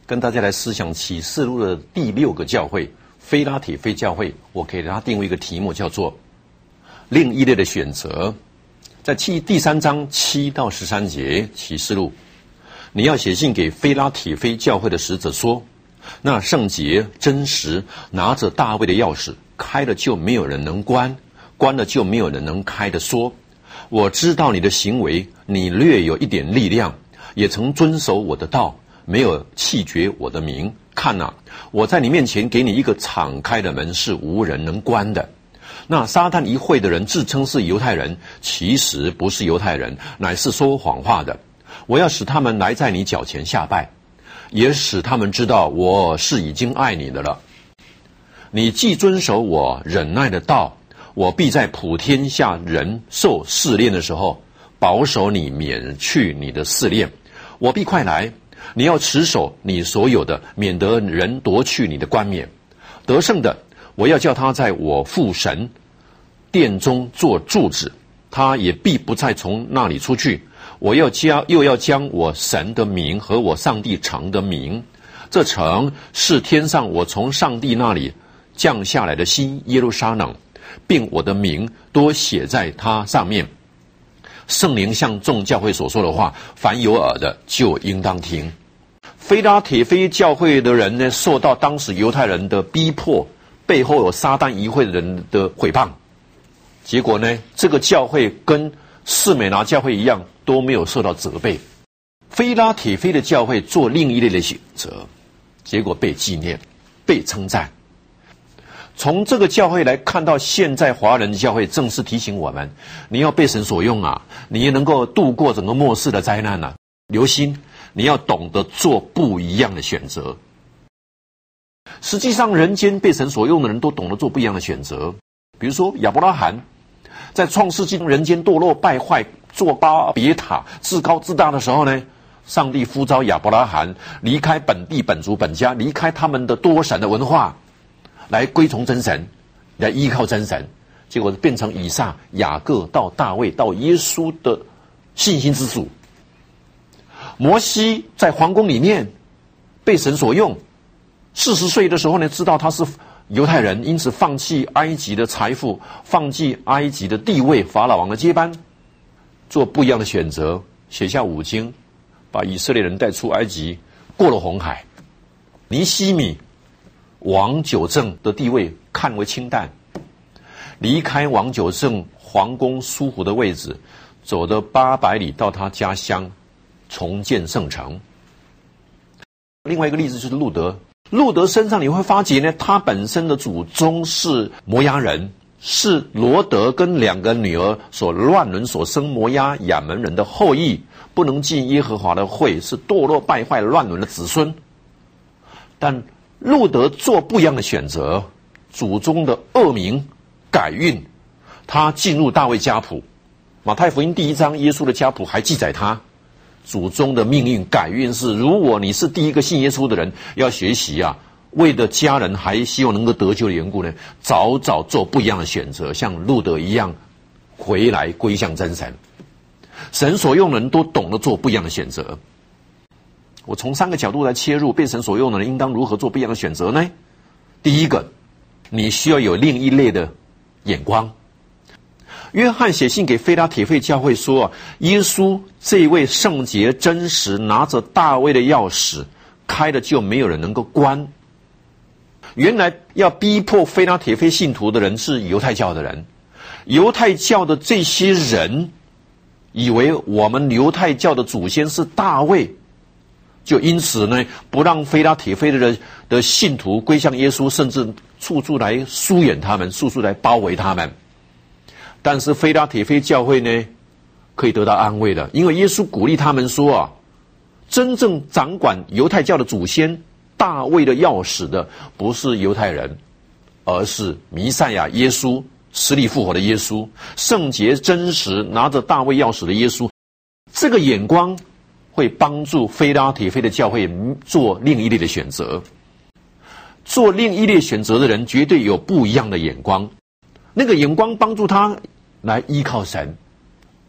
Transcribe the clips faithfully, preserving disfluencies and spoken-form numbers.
跟大家来思想启示录的第六个教会非拉铁非教会，我给它定为一个题目，叫做另一类的选择。在七第三章七到十三节启示录，你要写信给非拉铁非教会的使者说，那圣洁真实拿着大卫的钥匙，开了就没有人能关，关了就没有人能开的说，我知道你的行为，你略有一点力量，也曾遵守我的道，没有弃绝我的名。看哪、啊，我在你面前给你一个敞开的门，是无人能关的。那撒旦一会的人自称是犹太人，其实不是犹太人，乃是说谎话的。我要使他们来在你脚前下拜，也使他们知道我是已经爱你的了。你既遵守我忍耐的道，我必在普天下人受试炼的时候，保守你免去你的试炼。我必快来，你要持守你所有的，免得人夺去你的冠冕。得胜的，我要叫他在我父神殿中做柱子，他也必不再从那里出去。我要加又要将我神的名和我上帝城的名，这城是天上我从上帝那里降下来的新耶路撒冷，并我的名多写在它上面。圣灵向众教会所说的话，凡有耳的就应当听。非拉铁非教会的人呢，受到当时犹太人的逼迫，背后有撒旦议会的人的毁谤，结果呢，这个教会跟士美拿教会一样，都没有受到责备。非拉铁非的教会做另一类的选择，结果被纪念，被称赞。从这个教会来看到现在华人的教会，正是提醒我们，你要被神所用啊，你也能够度过整个末世的灾难啊。留心，你要懂得做不一样的选择。实际上，人间被神所用的人都懂得做不一样的选择。比如说亚伯拉罕，在创世纪人间堕落败坏，做巴别塔自高自大的时候呢，上帝呼召亚伯拉罕离开本地本族本家，离开他们的多神的文化，来归从真神，来依靠真神，结果变成以撒、雅各到大卫到耶稣的信心之主。摩西在皇宫里面被神所用，四十岁的时候呢，知道他是犹太人，因此放弃埃及的财富，放弃埃及的地位，法老王的接班，做不一样的选择，写下五经，把以色列人带出埃及，过了红海。尼希米王九正的地位看为清淡，离开王九正皇宫舒服的位置，走了八百里到他家乡重建圣城。另外一个例子就是路德，路德身上你会发觉呢，他本身的祖宗是摩押人，是罗德跟两个女儿所乱伦所生摩押亚门人的后裔，不能进耶和华的会，是堕落败坏乱伦的子孙。但路德做不一样的选择，祖宗的恶名改运，他进入大卫家谱。马太福音第一章耶稣的家谱还记载他祖宗的命运改运是，如果你是第一个信耶稣的人，要学习啊，为了家人还希望能够得救的缘故呢，早早做不一样的选择，像路德一样回来归向真神。神所用的人都懂得做不一样的选择。我从三个角度来切入，被神所用的人应当如何做不一样的选择呢？第一个，你需要有另一类的眼光。约翰写信给非拉铁非教会说，耶稣这位圣洁真实拿着大卫的钥匙，开了就没有人能够关。原来要逼迫非拉铁非信徒的人是犹太教的人，犹太教的这些人以为我们犹太教的祖先是大卫，就因此呢，不让非拉铁非的人的信徒归向耶稣，甚至处处来疏远他们，处处来包围他们。但是非拉铁非教会呢，可以得到安慰的，因为耶稣鼓励他们说啊，真正掌管犹太教的祖先大卫的钥匙的，不是犹太人，而是弥赛亚耶稣，死里复活的耶稣，圣洁真实拿着大卫钥匙的耶稣。这个眼光会帮助非拉铁非的教会做另一类的选择。做另一类选择的人绝对有不一样的眼光，那个眼光帮助他来依靠神，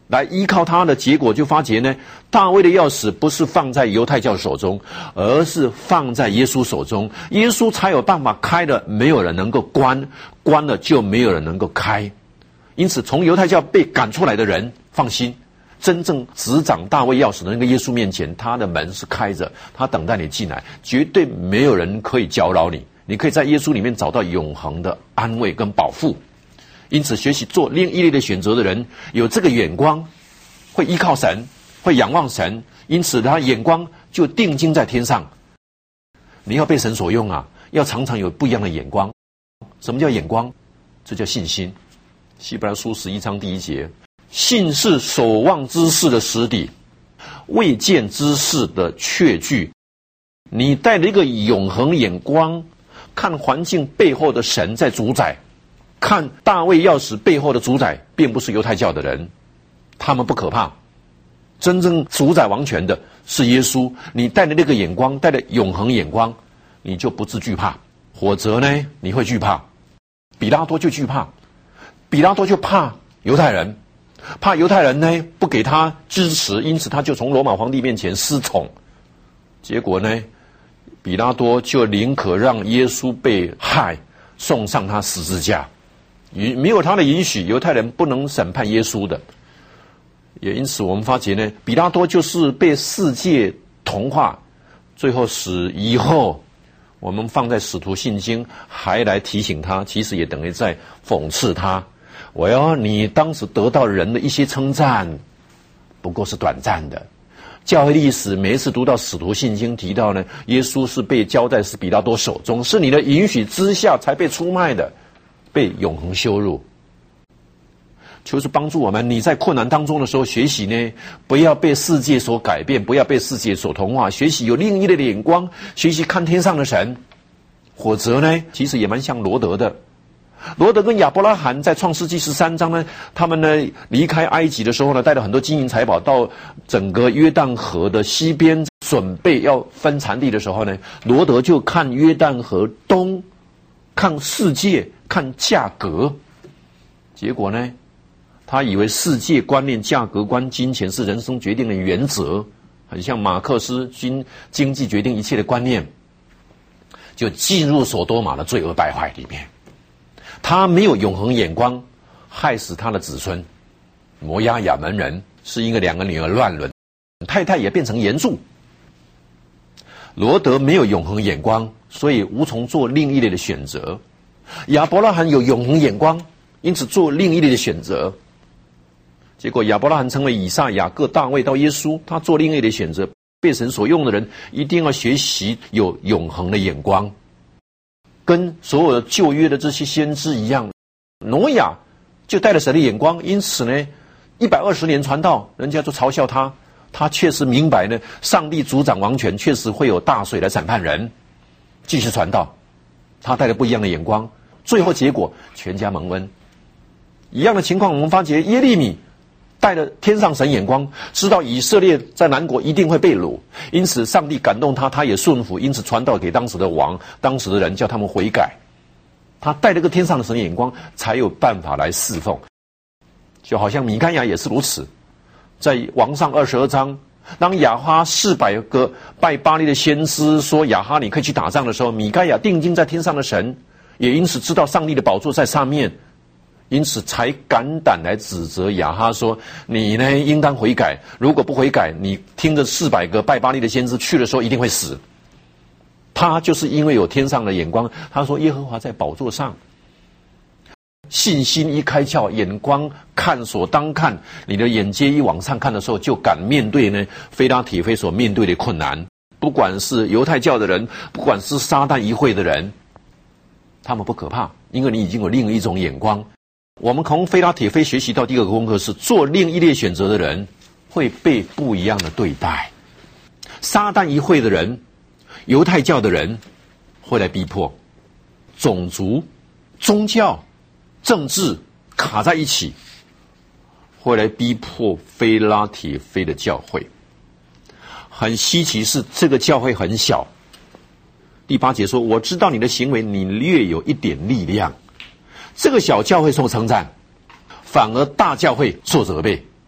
来依靠他的结果，就发觉呢，大卫的钥匙不是放在犹太教手中，而是放在耶稣手中。耶稣才有办法开的，没有人能够关，关了就没有人能够开。因此，从犹太教被赶出来的人，放心，真正执掌大卫钥匙的那个耶稣面前，他的门是开着，他等待你进来，绝对没有人可以搅扰你。你可以在耶稣里面找到永恒的安慰跟保护。因此，学习做另一类的选择的人，有这个眼光，会依靠神，会仰望神，因此他眼光就定睛在天上。你要被神所用啊，要常常有不一样的眼光。什么叫眼光？这叫信心。希伯来书十一章第一节，信是守望之事的实底，未见之事的确据。你带着一个永恒眼光，看环境背后的神在主宰。看大卫钥匙背后的主宰，并不是犹太教的人，他们不可怕。真正主宰王权的是耶稣。你带着那个眼光，带着永恒眼光，你就不自惧怕。否则呢，你会惧怕。比拉多就惧怕，比拉多就怕犹太人，怕犹太人呢不给他支持，因此他就从罗马皇帝面前失宠。结果呢，比拉多就宁可让耶稣被害，送上他十字架。没有他的允许，犹太人不能审判耶稣的。也因此我们发觉呢，比拉多就是被世界同化，最后死以后，我们放在使徒信经还来提醒他，其实也等于在讽刺他。我要你当时得到人的一些称赞，不过是短暂的。教会历史每一次读到使徒信经提到呢，耶稣是被交在是比拉多手中，是你的允许之下才被出卖的，被永恒羞辱。求主帮助我们，你在困难当中的时候学习呢，不要被世界所改变，不要被世界所同化，学习有另一类的眼光，学习看天上的神。否则呢，其实也蛮像罗德的。罗德跟亚伯拉罕在创世纪十三章呢，他们呢离开埃及的时候呢，带了很多金银财宝到整个约旦河的西边，准备要分产地的时候呢，罗德就看约旦河东，看世界，看价格。结果呢，他以为世界观念、价格观、金钱是人生决定的原则，很像马克思经经济决定一切的观念，就进入所多玛的罪恶败坏里面。他没有永恒眼光，害死他的子孙。摩押亚门人是因为两个女儿乱伦，太太也变成盐柱。罗德没有永恒眼光，所以无从做另一类的选择。亚伯拉罕有永恒眼光，因此做另一类的选择。结果亚伯拉罕成为以撒、雅各、大卫到耶稣，他做另一类的选择。被神所用的人一定要学习有永恒的眼光，跟所有的旧约的这些先知一样。挪亚就带了神的眼光，因此呢，一百二十年传道，人家就嘲笑他，他确实明白呢，上帝主掌王权，确实会有大水来审判人，继续传道。他带着不一样的眼光，最后结果全家蒙恩。一样的情况，我们发觉耶利米带着天上神眼光，知道以色列在南国一定会被掳，因此上帝感动他，他也顺服，因此传道给当时的王，当时的人叫他们悔改。他带着个天上的神眼光，才有办法来侍奉。就好像米该亚也是如此，在王上二十二章，当亚哈四百个拜巴力的先知说亚哈你可以去打仗的时候，米该亚定睛在天上的神，也因此知道上帝的宝座在上面，因此才敢胆来指责亚哈说，你呢应当悔改，如果不悔改，你听着四百个拜巴力的先知去的时候一定会死。他就是因为有天上的眼光，他说耶和华在宝座上，信心一开窍，眼光看所当看，你的眼界一往上看的时候，就敢面对呢非拉铁非所面对的困难。不管是犹太教的人，不管是撒旦一会的人，他们不可怕，因为你已经有另一种眼光。我们从非拉铁非学习到第二个功课是，做另一类选择的人会被不一样的对待。撒旦一会的人，犹太教的人会来逼迫，种族、宗教、政治卡在一起，会来逼迫非拉铁非的教会。很稀奇是这个教会很小。第八节说，我知道你的行为，你略有一点力量。这个小教会受称赞，反而大教会受责备。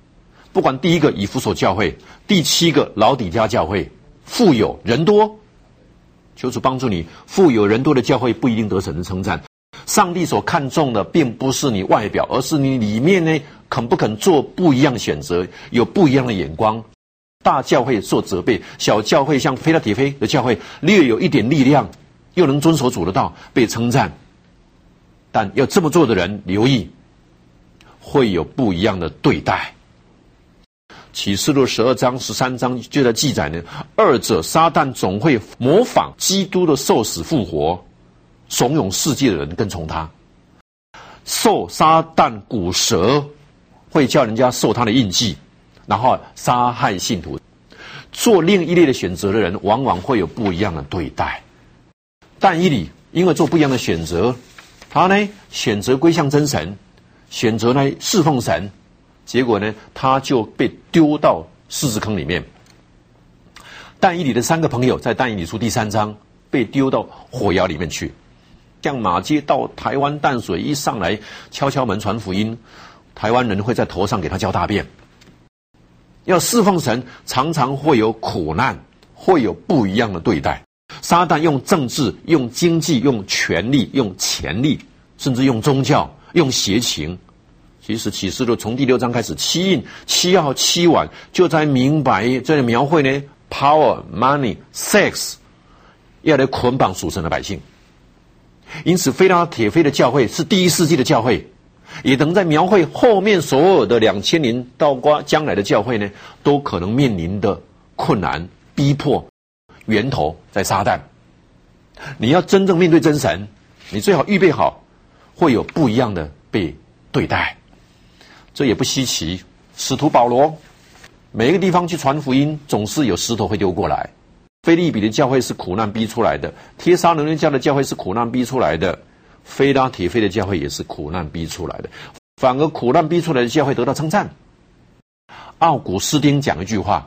不管第一个以弗所教会，第七个老底嘉教会，富有人多，求主帮助你，富有人多的教会不一定得神的称赞。上帝所看重的并不是你外表，而是你里面呢肯不肯做不一样的选择，有不一样的眼光。大教会受责备，小教会像腓拉铁非的教会略有一点力量，又能遵守主的道，被称赞。但要这么做的人留意，会有不一样的对待。启示录十二章十三章就在记载呢，二者撒旦总会模仿基督的受死复活，怂恿世界的人跟从他。受撒旦骨蛇会叫人家受他的印记，然后杀害信徒。做另一类的选择的人往往会有不一样的对待。但以理因为做不一样的选择，他呢选择归向真神，选择呢侍奉神，结果呢他就被丢到狮子坑里面。但以理的三个朋友在但以理书第三章被丢到火窑里面去。像马街到台湾淡水一上来敲敲门传福音，台湾人会在头上给他浇大便。要侍奉神常常会有苦难，会有不一样的对待。撒旦用政治、用经济、用权力、用钱力，甚至用宗教、用邪情。其实启示录从第六章开始，七印、七号、七碗就在明白在描绘呢 power, money, sex 要来捆绑属神的百姓。因此腓拉铁非的教会是第一世纪的教会，也等在描绘后面所有的两千年到过将来的教会呢，都可能面临的困难逼迫，源头在撒旦。你要真正面对真神，你最好预备好会有不一样的被对待。这也不稀奇，使徒保罗每一个地方去传福音，总是有石头会丢过来。腓立比的教会是苦难逼出来的，帖撒罗尼迦的教会是苦难逼出来的，腓拉铁非的教会也是苦难逼出来的。反而苦难逼出来的教会得到称赞。奥古斯丁讲一句话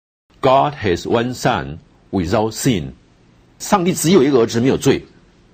God has one son without sin， 上帝只有一个儿子没有罪。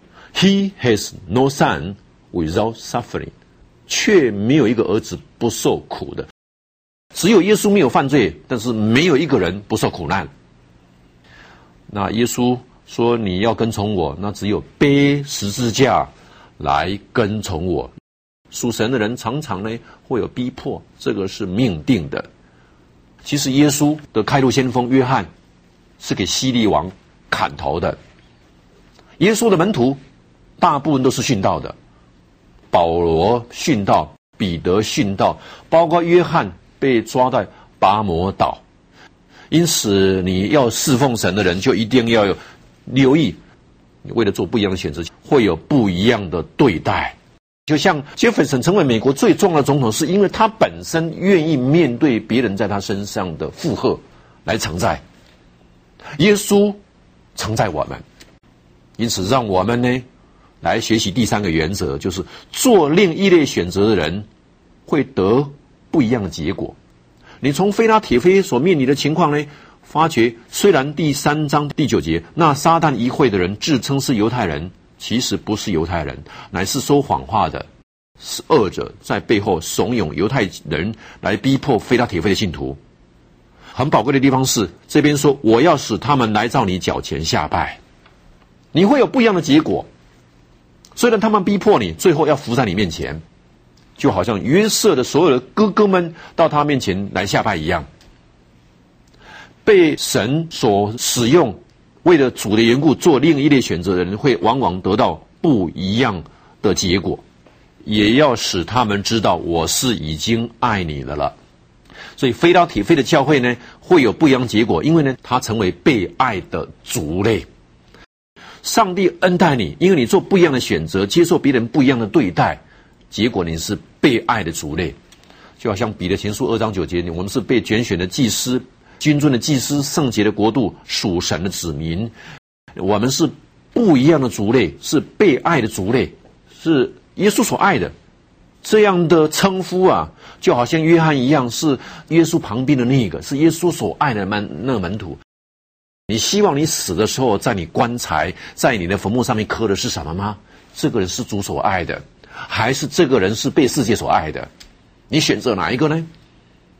He has no son without suffering， 却没有一个儿子不受苦的。只有耶稣没有犯罪，但是没有一个人不受苦难。那耶稣说你要跟从我，那只有背十字架来跟从我。属神的人常常呢会有逼迫，这个是命定的。其实耶稣的开路先锋约翰是给希律王砍头的。耶稣的门徒大部分都是殉道的，保罗殉道，彼得殉道，包括约翰被抓在拔摩岛。因此你要侍奉神的人就一定要有留意，你为了做不一样的选择会有不一样的对待。就像杰斐森成为美国最重要的总统，是因为他本身愿意面对别人在他身上的负荷来承载。耶稣承载我们，因此让我们呢来学习第三个原则，就是做另一类选择的人会得不一样的结果。你从腓拉铁非所面临的情况呢，发觉虽然第三章第九节那撒旦议会的人自称是犹太人，其实不是犹太人，乃是说谎话的，是恶者在背后怂恿犹太人来逼迫腓拉铁非的信徒。很宝贵的地方是这边说我要使他们来到你脚前下拜，你会有不一样的结果。虽然他们逼迫你，最后要伏在你面前，就好像约瑟的所有的哥哥们到他面前来下拜一样。被神所使用为了主的缘故做另一类选择的人，会往往得到不一样的结果。也要使他们知道我是已经爱你的了。所以腓拉铁非的教会呢会有不一样的结果，因为呢他成为被爱的族类。上帝恩待你，因为你做不一样的选择，接受别人不一样的对待，结果你是被爱的族类。就好像彼得前书二章九节，我们是被拣选的祭司，君尊的祭司，圣洁的国度，属神的子民。我们是不一样的族类，是被爱的族类，是耶稣所爱的。这样的称呼啊，就好像约翰一样，是耶稣旁边的那个，是耶稣所爱的门那个门徒。你希望你死的时候，在你棺材，在你的坟墓上面刻的是什么吗？这个人是主所爱的，还是这个人是被世界所爱的？你选择哪一个呢？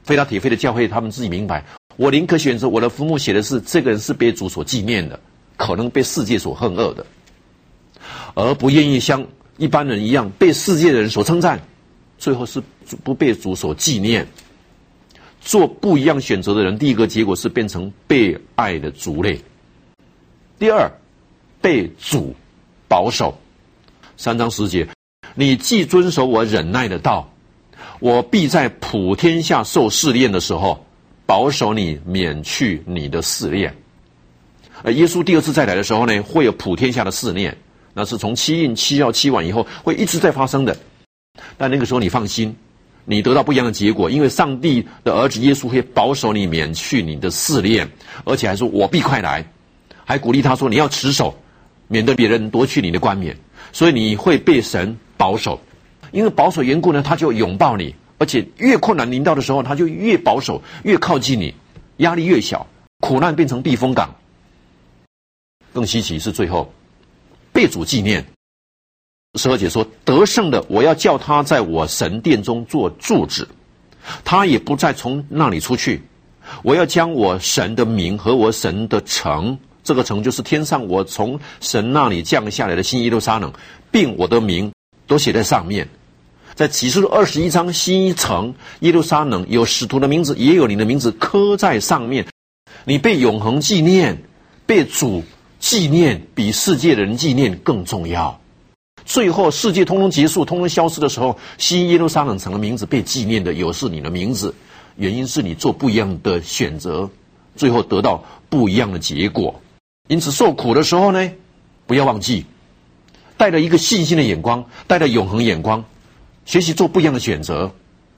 非拉铁非的教会他们自己明白，我宁可选择我的坟墓写的是这个人是被主所纪念的，可能被世界所恨恶的，而不愿意像一般人一样被世界的人所称赞，最后是不被主所纪念。做不一样选择的人，第一个结果是变成被爱的族类。第二，被主保守。三章十节，你既遵守我忍耐的道，我必在普天下受试炼的时候保守你，免去你的试炼。而耶稣第二次再来的时候呢，会有普天下的试炼，那是从七印七曜七晚以后会一直在发生的。但那个时候你放心，你得到不一样的结果，因为上帝的儿子耶稣会保守你，免去你的试炼，而且还说我必快来，还鼓励他说你要持守，免得别人夺去你的冠冕。所以你会被神保守，因为保守缘故呢，他就拥抱你，而且越困难临到的时候，他就越保守，越靠近你，压力越小，苦难变成避风港。更稀奇是最后被主纪念。十二节说，得胜的我要叫他在我神殿中做柱子，他也不再从那里出去。我要将我神的名和我神的城，这个城就是天上我从神那里降下来的新耶路撒冷，并我的名都写在上面。在启示录二十一章，新城耶路撒冷有使徒的名字，也有你的名字刻在上面。你被永恒纪念，被主纪念，比世界的人纪念更重要。最后世界通通结束，通通消失的时候，新耶路撒冷城的名字被纪念的有是你的名字，原因是你做不一样的选择，最后得到不一样的结果。因此受苦的时候呢，不要忘记带着一个信心的眼光，带着永恒眼光，学习做不一样的选择。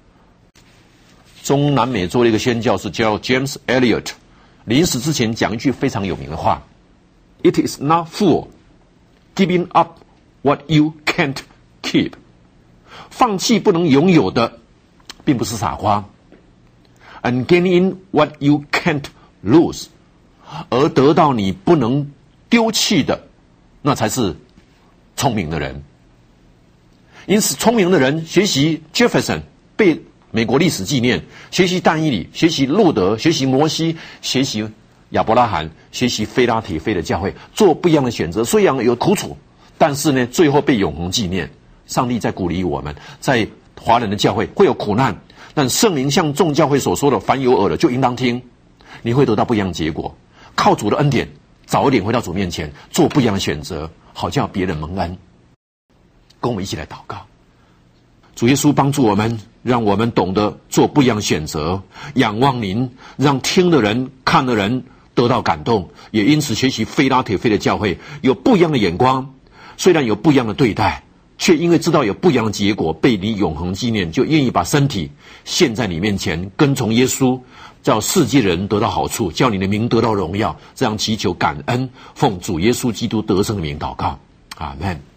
中南美洲的一个宣教士叫 James Elliot， 临死之前讲一句非常有名的话， It is not fool giving up what you can't keep。 放弃不能拥有的并不是傻瓜， and gaining what you can't lose， 而得到你不能丢弃的，那才是聪明的人。因此聪明的人学习 Jefferson， 被美国历史纪念，学习但以理，学习路德，学习摩西，学习亚伯拉罕，学习非拉铁非的教会，做不一样的选择。虽然有苦楚，但是呢，最后被永恒纪念。上帝在鼓励我们，在华人的教会会有苦难，但圣灵像众教会所说的，凡有耳的就应当听，你会得到不一样的结果。靠主的恩典，早一点回到主面前，做不一样的选择，好叫别人蒙恩。跟我们一起来祷告。主耶稣帮助我们，让我们懂得做不一样的选择，仰望您，让听的人看的人得到感动，也因此学习非拉铁非的教会有不一样的眼光，虽然有不一样的对待，却因为知道有不一样的结果，被你永恒纪念，就愿意把身体献在你面前，跟从耶稣，叫世界人得到好处，叫你的名得到荣耀。这样祈求感恩，奉主耶稣基督得胜的名祷告，阿们。